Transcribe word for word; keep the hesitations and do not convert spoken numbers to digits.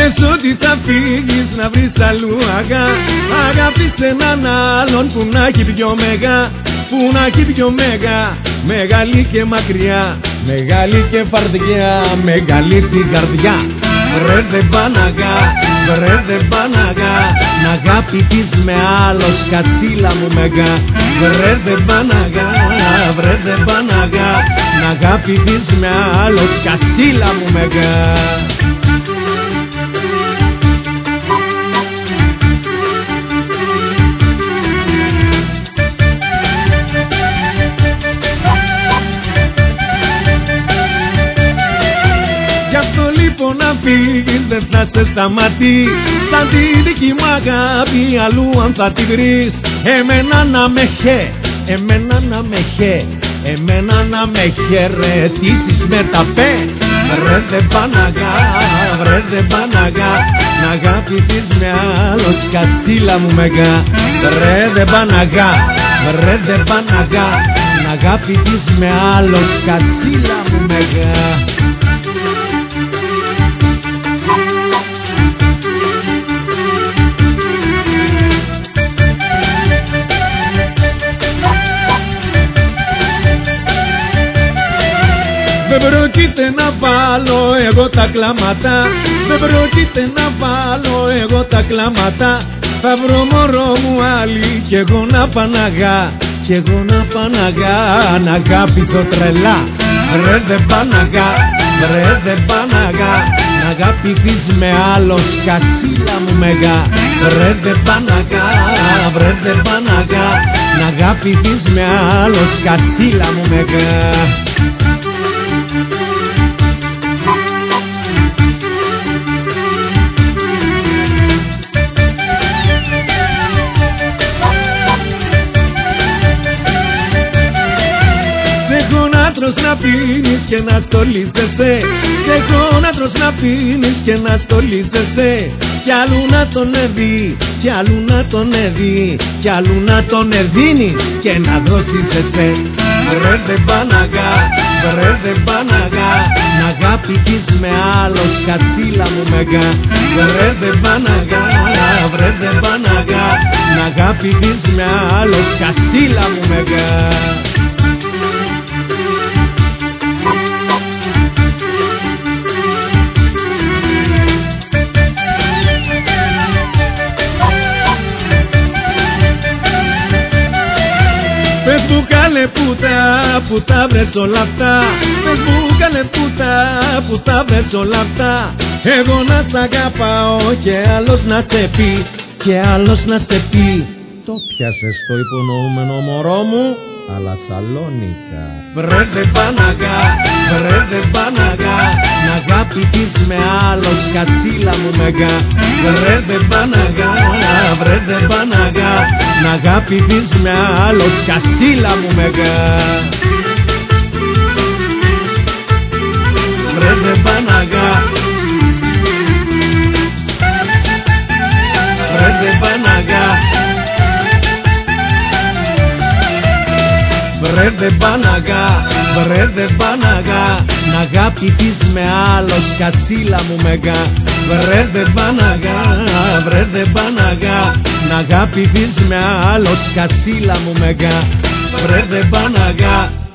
Πες ότι θα φύγεις να βρεις αλλού αγά. Αγάπησε έναν άλλον που να έχει πιο μεγά, που να έχει πιο μεγά. Μεγάλη και μακριά, μεγάλη και φαρδιά, μεγάλη στην καρδιά. Βρε δεν παναγά, βρε δεν παναγά, να αγαπηθείς με άλλο σκατσίλα μου μεγά. Βρε δεν παναγά, βρε δεν παναγά, να αγαπηθείς με άλλο σκατσίλα μου μεγά. Να φύγεις δεν θα σε σταματεί, σαν τη δική μου αγάπη αλλού αν θα τη βρεις. Εμένα να με χε, εμένα να με χε, εμένα να με χαιρετήσεις με τα πέ. Βρε δεν παναγά, βρε δεν παναγά, να αγαπηθείς με άλλο σκατσίλα μου μεγά. Βρε δεν παναγά, βρε δεν παναγά, να αγαπηθείς με άλλο σκατσίλα μου μεγά. Δεν πρόκειται να βάλω εγώ τα κλάματα, δεν πρόκειται να βάλω εγώ τα κλάματα. Θα βρω μωρό μου άλλη κι εγώ να παναγά, κι εγώ να παναγά, να αγάπηθω τρελά. Βρε δεν παναγά, βρε δεν παναγά, να αγαπηθείς με άλλο σκατσίλα μου μεγά. Βρε δεν παναγά, βρε δεν παναγά, να αγαπηθείς με άλλο σκατσίλα μου μεγά. Να πίνεις και να στολίζεσαι, σε έχω να τρως να πίνεις και να στολίζεσαι. Κι αλλού να τον εδεί, κι αλλού να τον εδεί, κι αλλού να τον εδίνεις και να δροσίζεσαι. Βρε δεν παναγά, βρε δεν παναγά, να αγαπηθείς με άλλο σκατσίλα μου μεγά. Βρε δεν παναγά, βρε δεν παναγά, να αγαπηθείς με άλλο σκατσίλα μου μεγά. Πες μου καλέ πούτα που τα βρες όλα αυτά, πες μου καλέ πούτα που τα βρες όλα αυτά. Εγώ να σ' αγαπάω και άλλος να σε πει, και άλλος να σε πει. Το πιάσες το υπονοούμενο μωρό μου, αλλά Σαλόνικα. Βρε δεν παναγά, βρε δεν παναγά, να αγαπηθείς με άλλο σκατσίλα μου μεγά. Βρε δεν παναγά, βρε δεν παναγά, να αγαπηθείς με άλλο σκατσίλα μου μεγά. Βρε δεν παναγά, βρε δεν παναγά, βρε δεν παναγά, βρε δεν παναγά, να αγαπηθείς με άλλο σκατσίλα μου μεγά. Βρε δεν παναγά, βρε δεν παναγά, να αγαπηθείς με άλλο σκατσίλα μου μεγά. Βρε δεν παναγά.